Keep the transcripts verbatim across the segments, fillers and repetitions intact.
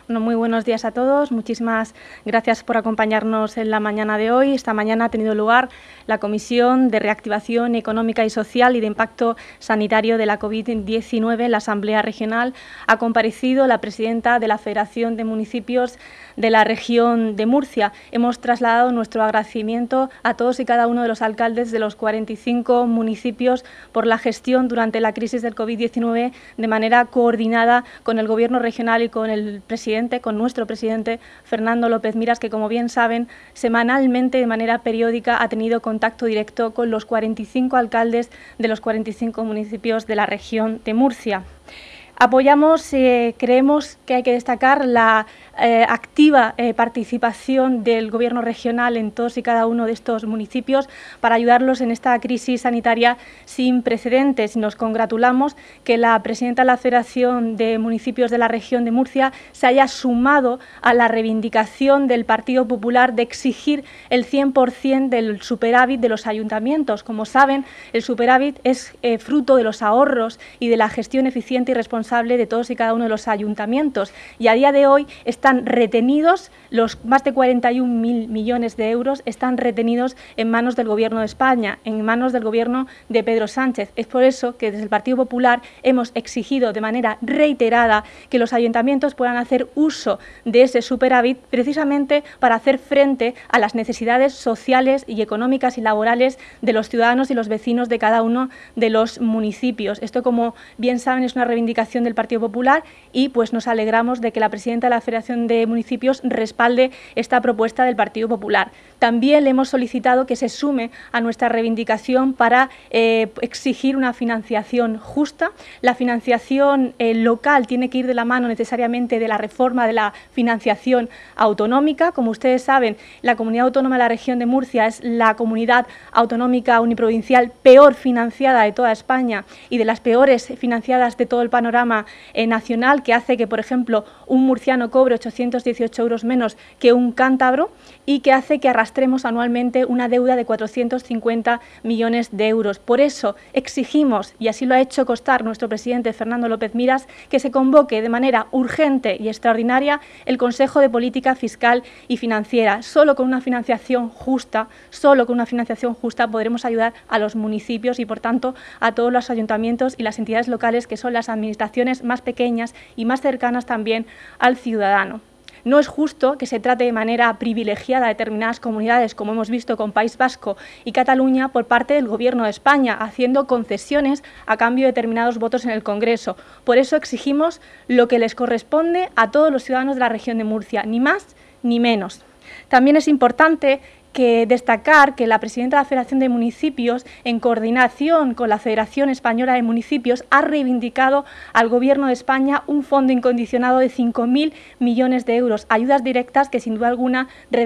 Bueno, muy buenos días a todos. Muchísimas gracias por acompañarnos en la mañana de hoy. Esta mañana ha tenido lugar la Comisión de Reactivación Económica y Social y de Impacto Sanitario de la COVID diecinueve en la Asamblea Regional. Ha comparecido la presidenta de la Federación de Municipios de la región de Murcia. Hemos trasladado nuestro agradecimiento a todos y cada uno de los alcaldes de los cuarenta y cinco municipios por la gestión durante la crisis del COVID diecinueve de manera coordinada con el Gobierno regional y con el presidente con nuestro presidente Fernando López Miras, que, como bien saben, semanalmente, de manera periódica, ha tenido contacto directo con los cuarenta y cinco alcaldes de los cuarenta y cinco municipios de la región de Murcia. Apoyamos, eh, creemos que hay que destacar la eh, activa eh, participación del Gobierno regional en todos y cada uno de estos municipios para ayudarlos en esta crisis sanitaria sin precedentes. Nos congratulamos que la presidenta de la Federación de Municipios de la región de Murcia se haya sumado a la reivindicación del Partido Popular de exigir el cien por cien del superávit de los ayuntamientos. Como saben, el superávit es eh, fruto de los ahorros y de la gestión eficiente y responsable de todos y cada uno de los ayuntamientos, y a día de hoy están retenidos, los más de cuarenta y un mil millones de euros están retenidos en manos del Gobierno de España, en manos del Gobierno de Pedro Sánchez. Es por eso que desde el Partido Popular hemos exigido de manera reiterada que los ayuntamientos puedan hacer uso de ese superávit precisamente para hacer frente a las necesidades sociales y económicas y laborales de los ciudadanos y los vecinos de cada uno de los municipios. Esto, como bien saben, es una reivindicación del Partido Popular y pues nos alegramos de que la presidenta de la Federación de Municipios respalde esta propuesta del Partido Popular. También le hemos solicitado que se sume a nuestra reivindicación para eh, exigir una financiación justa. La financiación eh, local tiene que ir de la mano necesariamente de la reforma de la financiación autonómica. Como ustedes saben, la Comunidad Autónoma de la región de Murcia es la comunidad autonómica uniprovincial peor financiada de toda España y de las peores financiadas de todo el panorama Eh, nacional, que hace que, por ejemplo, un murciano cobre ochocientos dieciocho euros menos que un cántabro y que hace que arrastremos anualmente una deuda de cuatrocientos cincuenta millones de euros. Por eso exigimos, y así lo ha hecho constar nuestro presidente Fernando López Miras, que se convoque de manera urgente y extraordinaria el Consejo de Política Fiscal y Financiera. Solo con una financiación justa, solo con una financiación justa podremos ayudar a los municipios y, por tanto, a todos los ayuntamientos y las entidades locales, que son las administraciones más pequeñas y más cercanas también al ciudadano. No es justo que se trate de manera privilegiada a determinadas comunidades, como hemos visto con País Vasco y Cataluña, por parte del Gobierno de España, haciendo concesiones a cambio de determinados votos en el Congreso. Por eso exigimos lo que les corresponde a todos los ciudadanos de la región de Murcia, ni más ni menos. También es importante que destacar que la presidenta de la Federación de Municipios, en coordinación con la Federación Española de Municipios, ha reivindicado al Gobierno de España un fondo incondicionado de cinco mil millones de euros, ayudas directas que sin duda alguna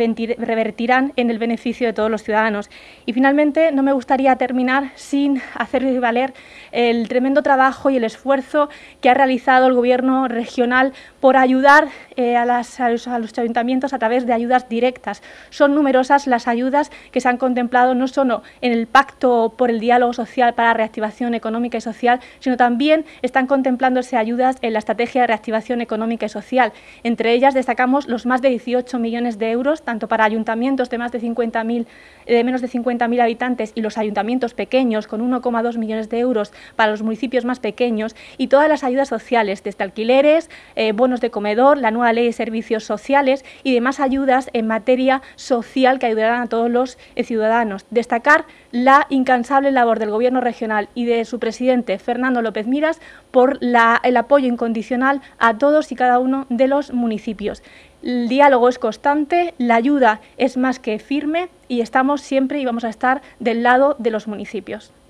revertirán en el beneficio de todos los ciudadanos. Y finalmente, no me gustaría terminar sin hacer valer el tremendo trabajo y el esfuerzo que ha realizado el Gobierno regional por ayudar eh, a, las, a, los, a los ayuntamientos a través de ayudas directas. Son numerosas las ayudas que se han contemplado no solo en el Pacto por el Diálogo Social para la Reactivación Económica y Social, sino también están contemplándose ayudas en la Estrategia de Reactivación Económica y Social. Entre ellas destacamos los más de dieciocho millones de euros, tanto para ayuntamientos de, más de, cincuenta mil, de menos de cincuenta mil habitantes y los ayuntamientos pequeños, con uno coma dos millones de euros para los municipios más pequeños, y todas las ayudas sociales, desde alquileres, eh, bonos de comedor, la nueva Ley de Servicios Sociales y demás ayudas en materia social que ayudarán a todos los ciudadanos. Destacar la incansable labor del Gobierno regional y de su presidente Fernando López Miras por la, el apoyo incondicional a todos y cada uno de los municipios. El diálogo es constante, la ayuda es más que firme y estamos siempre y vamos a estar del lado de los municipios.